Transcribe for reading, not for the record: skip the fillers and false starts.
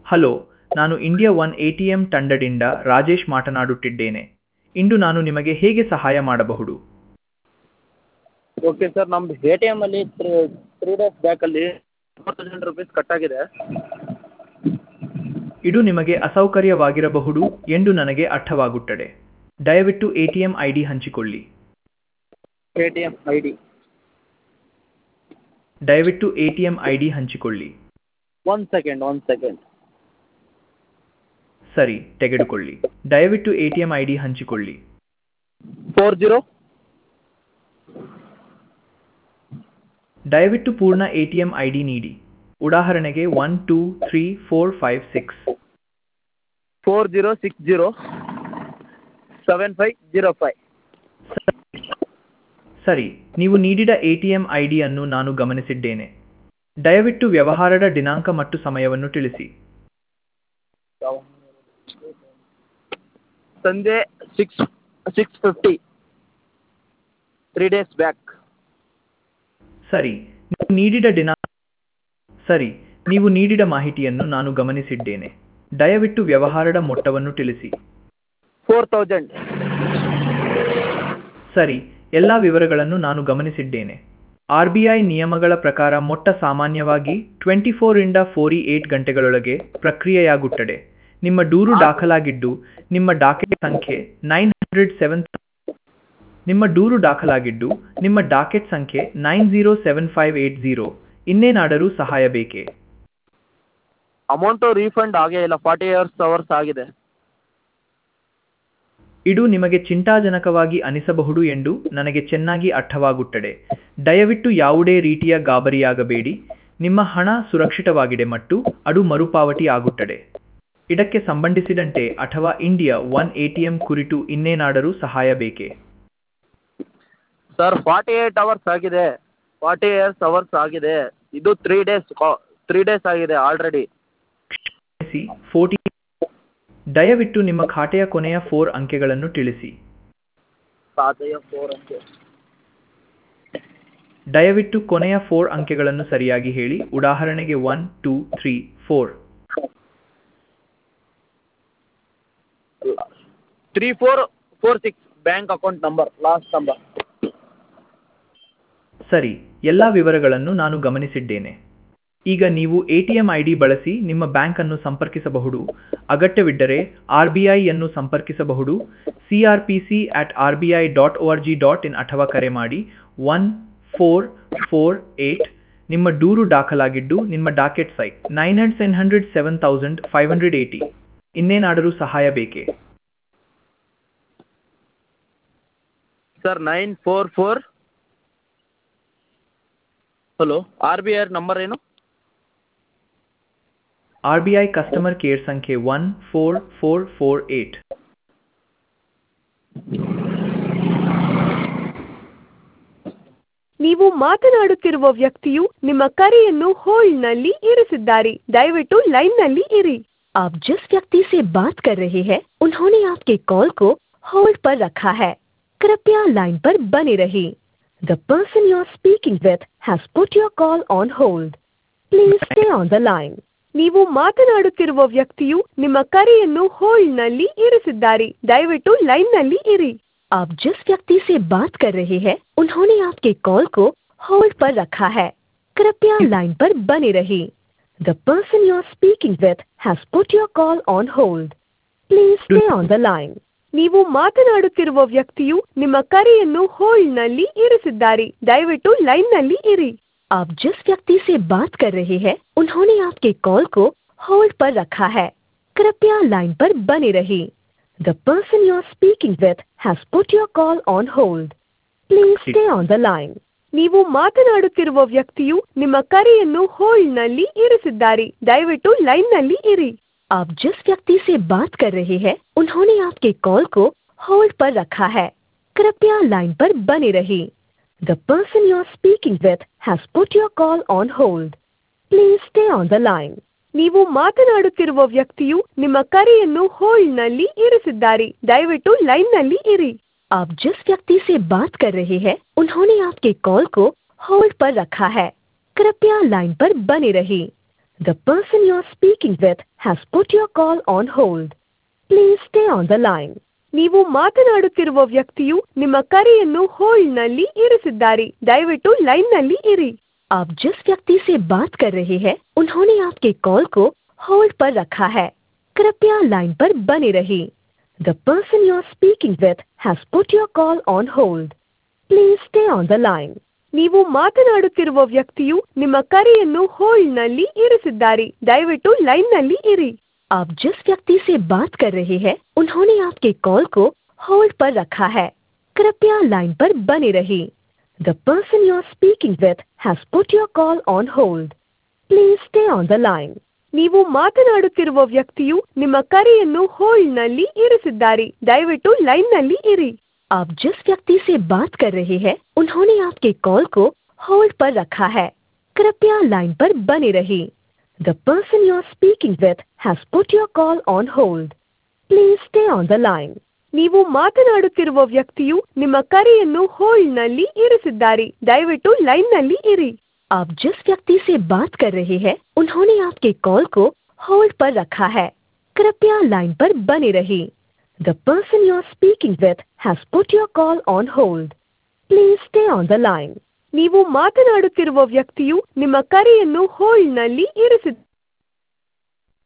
Hello, ನಾನು India one ATM ತಂಡದಿಂದ ರಾಜೇಶ್ ಮಾತನಾಡುತ್ತಿದ್ದೇನೆ. ಇಂದು ನಾನು ನಿಮಗೆ ಹೇಗೆ ಸಹಾಯ ಮಾಡಬಹುದು? ಓಕೆ ಸರ್, ನಮ್ಮದು ಎ ಟಿ ಎಮ್ಮಲ್ಲಿ ತ್ರೀ ಡೇಸ್ ಬ್ಯಾಕಲ್ಲಿ ₹40,000 ಕಟ್ಟಾಗಿದೆ. ಇದು ನಿಮಗೆ ಅಸೌಕರ್ಯವಾಗಿರಬಹುದು ಎಂದು ನನಗೆ ಅರ್ಥವಾಗುತ್ತದೆ. ದಯವಿಟ್ಟು ಎಟಿಎಂ ಐಡಿ ಹಂಚಿಕೊಳ್ಳಿ. A T M I D ದಯವಿಟ್ಟು ಎಟಿಎಂ ಐಡಿ ಹಂಚಿಕೊಳ್ಳಿ. One second. ಸರಿ, ತೆಗೆದುಕೊಳ್ಳಿ. ದಯವಿಟ್ಟು ಎಟಿಎಂ ಐಡಿ ಹಂಚಿಕೊಳ್ಳಿ. 40 ದಯವಿಟ್ಟು ಪೂರ್ಣ ಎಟಿಎಂ ಐಡಿ ನೀಡಿ. ಉದಾಹರಣೆಗೆ 1 2 3 4 5 6 4060 7505. ಸರಿ, ನೀವು ನೀಡಿದ ಎಟಿಎಂ ಐಡಿಯನ್ನು ನಾನು ಗಮನಿಸಿದ್ದೇನೆ. ದಯವಿಟ್ಟು ವ್ಯವಹಾರದ ದಿನಾಂಕ ಮತ್ತು ಸಮಯವನ್ನು ತಿಳಿಸಿ. ಸಂಜೆ 6:50 3 ಡೇಸ್ ಬ್ಯಾಕ್. ಸರಿ, ನೀವು ನೀಡಿದ ಮಾಹಿತಿಯನ್ನು ನಾನು ಗಮನಿಸಿದ್ದೇನೆ. ದಯವಿಟ್ಟು ವ್ಯವಹಾರದ ಮೊತ್ತವನ್ನು ತಿಳಿಸಿ. 4,000. ಸರಿ, ಎಲ್ಲ ವಿವರಗಳನ್ನು ನಾನು ಗಮನಿಸಿದ್ದೇನೆ. RBI ನಿಯಮಗಳ ಪ್ರಕಾರ ಮೊತ್ತ ಸಾಮಾನ್ಯವಾಗಿ 24 ರಿಂದ 48 ಗಂಟೆಗಳೊಳಗೆ ಪ್ರಕ್ರಿಯೆಯಾಗುತ್ತದೆ. ನಿಮ್ಮ ದೂರು ದಾಖಲಾಗಿದ್ದು ನಿಮ್ಮ ಡಾಕೆಟ್ ಸಂಖ್ಯೆ 907580. ಇನ್ನೇನಾದರೂ ಸಹಾಯ ಬೇಕೇ? ಅಮೌಂಟು ರೀಫಂಡ್ ಆಗೇ ಇಲ್ಲ, 48 hours ಆಗಿದೆ. ಇದು ನಿಮಗೆ ಚಿಂತಾಜನಕವಾಗಿ ಅನಿಸಬಹುದು ಎಂದು ನನಗೆ ಚೆನ್ನಾಗಿ ಅರ್ಥವಾಗುತ್ತದೆ. ದಯವಿಟ್ಟು ಯಾವುದೇ ರೀತಿಯ ಗಾಬರಿಯಾಗಬೇಡಿ. ನಿಮ್ಮ ಹಣ ಸುರಕ್ಷಿತವಾಗಿದೆ ಮತ್ತು ಅದು ಮರುಪಾವತಿ ಆಗುತ್ತದೆ. ಇದಕ್ಕೆ ಸಂಬಂಧಿಸಿದಂತೆ ಅಥವಾ ಇಂಡಿಯಾ ಒನ್ ಎಟಿಎಂ ಕುರಿತು ಇನ್ನೇನಾದರೂ ಸಹಾಯ ಬೇಕೇ? ಸರ್, 48 hours ಆಗಿದೆ. ಇದು 3 ಡೇಸ್ ಆಗಿದೆ ಆಲ್ರೆಡಿ. ಕ್ಷಮಿಸಿ, 40. ದಯವಿಟ್ಟು ನಿಮ್ಮ ಖಾತೆಯ ಕೊನೆಯ 4 ಅಂಕೆಗಳನ್ನು ತಿಳಿಸಿ. ಖಾತೆಯ 4 ಅಂಕೆ. ದಯವಿಟ್ಟು ಕೊನೆಯ 4 ಅಂಕೆಗಳನ್ನು ಸರಿಯಾಗಿ ಹೇಳಿ. ಉದಾಹರಣೆಗೆ 1 2 3 4. 3446 bank account number, last number. ಸರಿ, ಎಲ್ಲ ವಿವರಗಳನ್ನು ನಾನು ಗಮನಿಸಿದ್ದೇನೆ. ಈಗ ನೀವು ಎಟಿಎಂ ಐಡಿ ಬಳಸಿ ನಿಮ್ಮ ಬ್ಯಾಂಕ್ ಅನ್ನು ಸಂಪರ್ಕಿಸಬಹುದು. ಅಗತ್ಯವಿದ್ದರೆ RBI ಯನ್ನು ಸಂಪರ್ಕಿಸಬಹುದು. crpc@rbi.org.in ಅಥವಾ ಕರೆ ಮಾಡಿ 1448. ನಿಮ್ಮ ದೂರು ದಾಖಲಾಗಿದ್ದು ನಿಮ್ಮ ಡಾಕೆಟ್ ಸೈಟ್ 907,580. ಇನ್ನೇನಾದರೂ ಸಹಾಯ ಬೇಕೇ? ಸರ್, 944. ಹಲೋ, RBI ನಂಬರ್ ಏನು? RBI ಕಸ್ಟಮರ್ ಕೇರ್ ಸಂಖ್ಯೆ 14448. ನೀವು ಮಾತನಾಡುತ್ತಿರುವ ವ್ಯಕ್ತಿಯು ನಿಮ್ಮ ಕರೆಯನ್ನು ಹೋಲ್ಡ್ನಲ್ಲಿ ಇರಿಸಿದ್ದಾರೆ. ದಯವಿಟ್ಟು ಲೈನ್ನಲ್ಲಿ ಇರಿ. आप जिस व्यक्ति से बात कर रहे हैं उन्होंने आपके कॉल को होल्ड पर रखा है. कृपया लाइन पर बने रहिए. The person you are speaking with has put your call on hold. Please stay on the line. ನೀವು ಮಾತನಾಡುತ್ತಿರುವ ವ್ಯಕ್ತಿಯು ನಿಮ್ಮ ಕರೆಯನ್ನು ಹೋಲ್ಡ್ನಲ್ಲಿ ಇರಿಸಿದ್ದಾರೆ. ದಯವಿಟ್ಟು ಲೈನ್ನಲ್ಲಿ ಇರಿ. आप जिस व्यक्ति से बात कर रहे हैं उन्होंने आपके कॉल को होल्ड पर रखा है. कृपया लाइन पर बने रहिए. The person you are speaking with has put your call on hold. Please stay on the line. ನೀವು ಮಾತನಾಡುತ್ತಿರುವ ವ್ಯಕ್ತಿಯು ನಿಮ್ಮ ಕರೆಯನ್ನು ಹೋಲ್ಡ್ನಲ್ಲಿ ಇರಿಸಿದ್ದಾರೆ. ದಯವಿಟ್ಟು ಲೈನ್ನಲ್ಲಿ ಇರಿ. आप जिस व्यक्ति से बात कर रहे हैं उन्होंने आपके कॉल को होल्ड पर रखा है. कृपया लाइन पर बने रहिए. The person you are speaking with has put your call on hold. Please stay on the line. ನೀವು ಮಾತನಾಡುತ್ತಿರುವ ವ್ಯಕ್ತಿಯು ನಿಮ್ಮ ಕರೆಯನ್ನು ಹೋಲ್ಡ್ನಲ್ಲಿ ಇರಿಸಿದ್ದಾರೆ. ದಯವಿಟ್ಟು ಲೈನ್ನಲ್ಲಿ ಇರಿ. आप जिस व्यक्ति से बात कर रहे हैं उन्होंने आपके कॉल को होल्ड पर रखा है. कृपया लाइन पर बने रहिए. The person you are speaking with has put your call on hold. Please stay on the line. ನೀವು ಮಾತನಾಡುತ್ತಿರುವ ವ್ಯಕ್ತಿಯು ನಿಮ್ಮ ಕರೆಯನ್ನು ಹೋಲ್ಡ್ನಲ್ಲಿ ಇರಿಸಿದ್ದಾರೆ. ದಯವಿಟ್ಟು ಲೈನ್ನಲ್ಲಿ ಇರಿ. आप जिस व्यक्ति से बात कर रहे हैं उन्होंने आपके कॉल को होल्ड पर रखा है. कृपया लाइन पर बने रहिए. The person you're speaking with has put your call on hold. Please stay on the line. ನೀವು ಮಾತನಾಡುತ್ತಿರುವ ವ್ಯಕ್ತಿಯು ನಿಮ್ಮ ಕರೆಯನ್ನು ಹೋಲ್ಡ್ನಲ್ಲಿ ಇರಿಸಿದ್ದಾರೆ. ದಯವಿಟ್ಟು ಲೈನ್ನಲ್ಲಿ ಇರಿ. आप जिस व्यक्ति से बात कर रहे हैं उन्होंने आपके कॉल को होल्ड पर रखा है. कृपया लाइन पर बने रहिए. The person you're speaking with has put your call on hold. Please stay on the line. ನೀವು ಮಾತನಾಡುತ್ತಿರುವ ವ್ಯಕ್ತಿಯು ನಿಮ್ಮ ಕರೆಯನ್ನು ಹೋಲ್ಡ್ನಲ್ಲಿ ಇರಿಸಿದ್ದಾರೆ. ದಯವಿಟ್ಟು ಲೈನ್ನಲ್ಲಿ ಇರಿ. आप जिस व्यक्ति से बात कर रहे हैं उन्होंने आपके कॉल को होल्ड पर रखा है. कृपया लाइन पर बने रहिए. The person you're speaking with has put your call on hold. Please stay on the line. ನೀವು ಮಾತನಾಡುತ್ತಿರುವ ವ್ಯಕ್ತಿಯು ನಿಮ್ಮ ಕರೆಯನ್ನು ಹೋಲ್ಡ್ನಲ್ಲಿ ಇರಿಸಿದ್ದಾರೆ. ದಯವಿಟ್ಟು ಲೈನ್ನಲ್ಲಿ ಇರಿ. आप जिस व्यक्ति से बात कर रहे हैं उन्होंने आपके कॉल को होल्ड पर रखा है. कृपया लाइन पर बने रहिए. The person you're speaking with has put your call on hold. Please stay on the line. ನೀವು ಮಾತನಾಡುತ್ತಿರುವ ವ್ಯಕ್ತಿಯು ನಿಮ್ಮ ಕರೆಯನ್ನು ಹೋಲ್ಡ್ನಲ್ಲಿ ಇರಿಸಿದ್ದಾರೆ. ದಯವಿಟ್ಟು ಲೈನ್ನಲ್ಲಿ ಇರಿ. आप जिस व्यक्ति से बात कर रहे हैं उन्होंने आपके कॉल को होल्ड पर रखा है. कृपया लाइन पर बने रहिए. The person you're speaking with has put your call on hold. Please stay on the line. ನೀವು ಮಾತನಾಡುತ್ತಿರುವ ವ್ಯಕ್ತಿಯು ನಿಮ್ಮ ಕರೆಯನ್ನು ಹೋಲ್ಡ್ನಲ್ಲಿ ಇರಿಸಿದ್ದಾರೆ.